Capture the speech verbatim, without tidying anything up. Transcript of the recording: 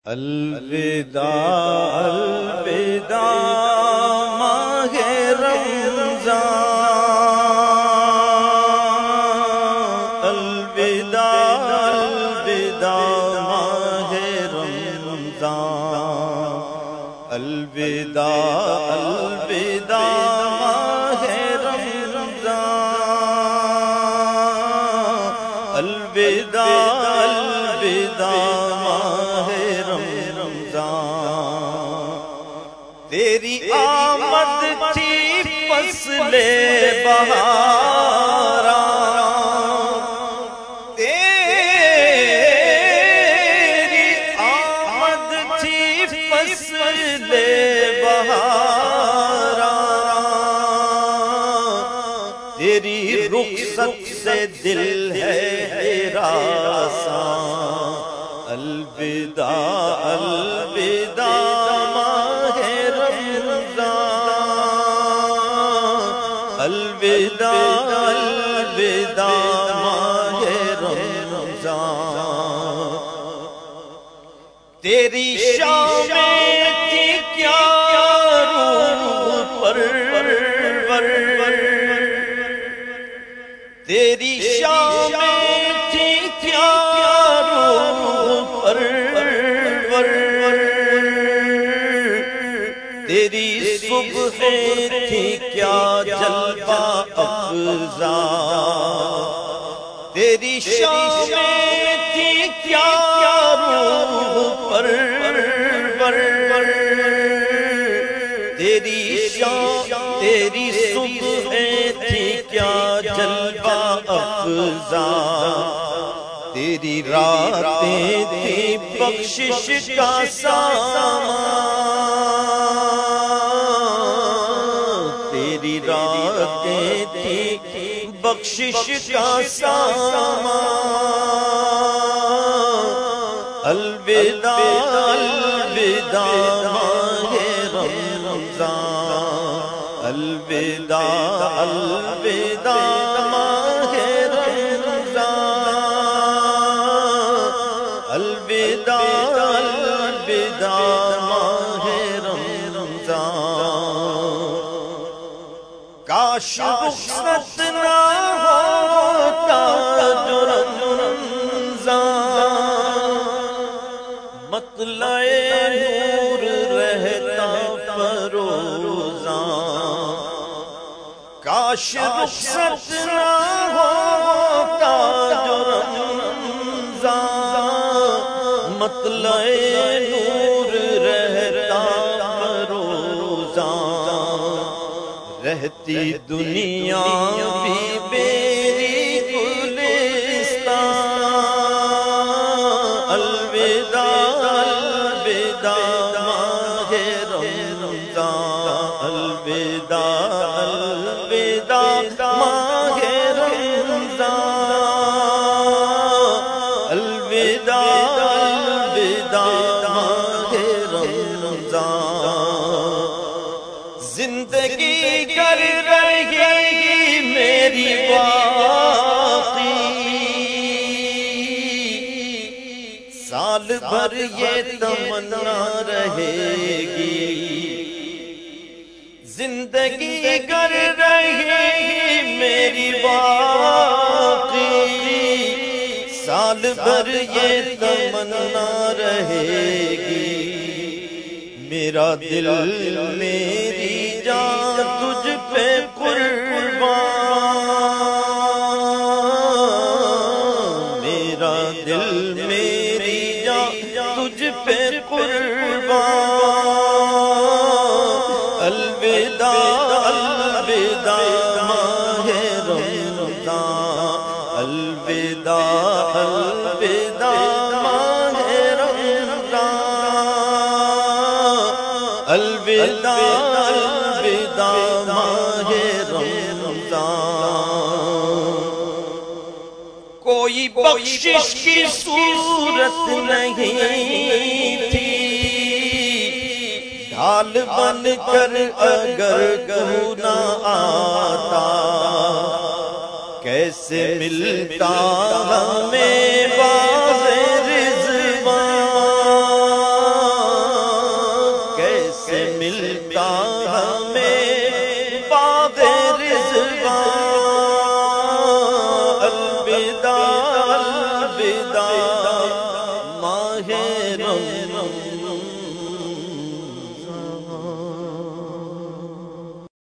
الوداع الوداع ماہ رمضان، الوداع الوداع ماہ رمضان، الوداع الوداع ماہ رمضان، الوداع الوداع تیری آمد تھی فصل بہارا، تیری آمد تھی فصل بہارا، تیری رخصت سے دل ہے ہراساں، الوداع الوداع الوداع الوداع ماہ رمضان، تیری شام تھی کیا روح پرور، تیری شام تھی کیا روح پرور، تیری صبح تھی کیا جلوہ افزا، تیری شام تھی کیا روح پرور، تیری شام تیری صبح تھی کیا جلوہ افزا، تیری راتیں تھی بخشش کا سامان، تیری راتیں تھی بخشش کا سامان، الوداع الوداع ماہ رمضان، الوداع الوداع ماہ رمضان، الوداع الوداع ماہ رمضان، کاش رخصت نہ ہوتا جو رمضان، مطلع نور رہتا فروزاں، کاش رخصت نہ ہوتا جو رمضان، مطلع نور رہتا فروزاں، رہتی دنیا بھی میری گلستان، الوداع الوداع ماہ رمضان، الوداع الوداع ماہ رمضان، الوداع الوداع ماہ رمضان، زندگی کر رہی میری باقی، سال بھر یہ تمنا رہے گی، زندگی کر رہی میری باقی، سال بھر یہ تمنا رہے گی، میرا دل میری جان تجھ پہ قربان، میرا دل میری جان تجھ پہ قربان، الوداع الوداع ماہ رمضان، الوداع الوداع ماہ رمضان، الوداع الوداع ماہ رمضان، کوئی بخشش کی صورت نہیں تھی، ڈھال بن کر اگر تو نہ آتا، کیسے ملتا ہمیں باغ رضوان، ہم